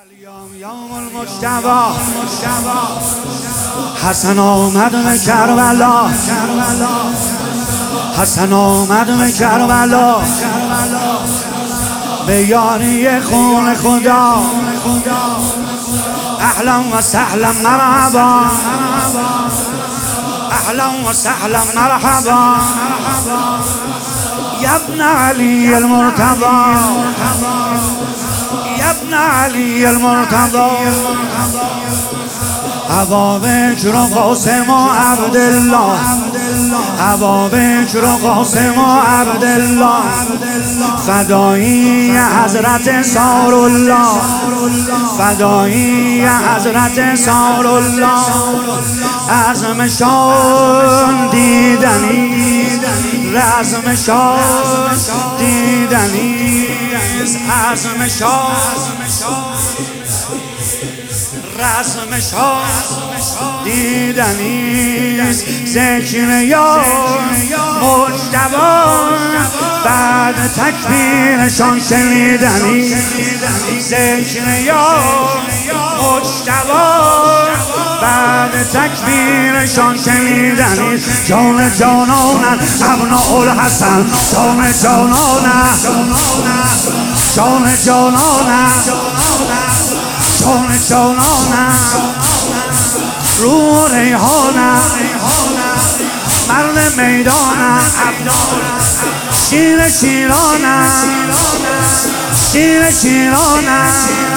یوم المجتبی حسن آمد به کربلا، حسن آمد به کربلا به یاری خون خدا. اهلا و سهلا مرحبا، اهلا و سهلا مرحبا یا ابن علی المرتضی، یا ابن علی المرتضی. ابا بکر و قاسم و عبدالله، ابا بکر و قاسم و عبدالله فدایی حضرت سار الله، فدایی حضرت سار الله. عزمشان دیدنی، رزمشان دیدنی، عزمشان رزمشان دیدنیست. ذکر یا مجتبی بعد تکبیرشان شنیدنی، ذکر یا مجتبی بعد تکبیرشان شنیدنی. جان جانانن ابناء الحسن، جان جانانن، جان جانانن، جان جانانم، روح ریحانم، مرد میدانم، شیر شیرانم، شیر شیرانم،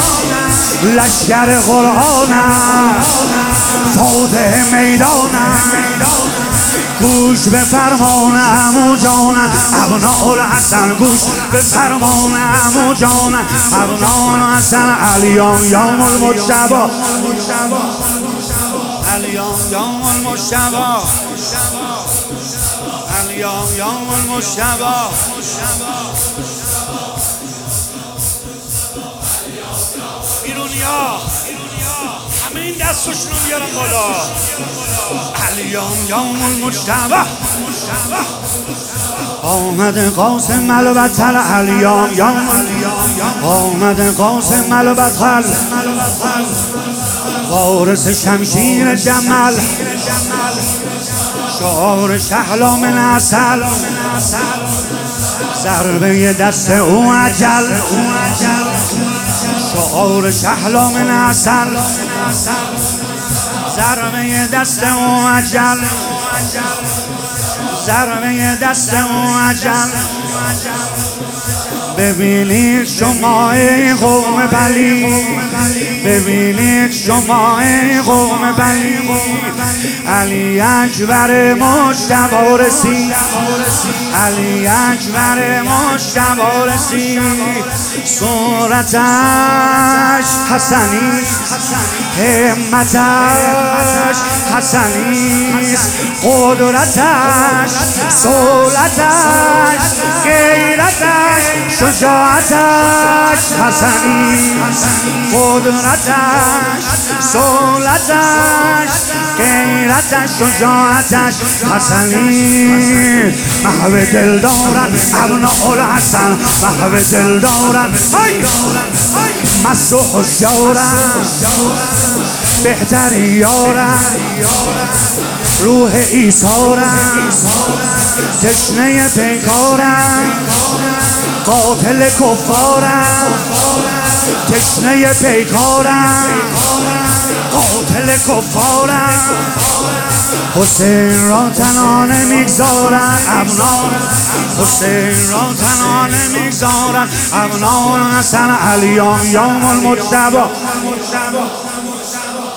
لشکر قرآنم، فاتح میدانم. گوش به فرمان عمو جانم ابناء الحسن، گوش به فرمان عمو جانم ابناء الحسن. علیان یوم المجتبی، علیان یوم المجتبی، علیان یوم المجتبی. ایرونیا همه این دستشون رو بیارن بالا. علیان یوم المجتبی آمد قاسم البتل، علیان یوم آمد قاسم البتل وارث شمشیر جمل، شعار شهلا من عسل، ضربه دست او عجل، شعار شهلا من عسل، ضربه دست او عجل، ضربه دست او عجل. ببینید شما ای قوم پلید، ببینید شما ای قوم پلید، علی اکبر مجتبی رسید، علی اکبر مجتبی رسید. صورتش حسنی، همتش حسنی، قدرتش، صولتش، غیرتش، شجاعتش حسنی، قدرتش، صولتش، غیرتش، شجاعتش حسنی. محو دل دارد ابناء الحسن، محو دل دارد مست و هوشیارند، بهتری یارند، روح ایثارند، تشنه پیکارند، قاتل کفارند، تشنه پیکارند، قاتل کفارند. حسین را تنانه میگذارند ابناء، حسین را تنانه میگذارند ابناء الحسن. علیان یوم المجتبی.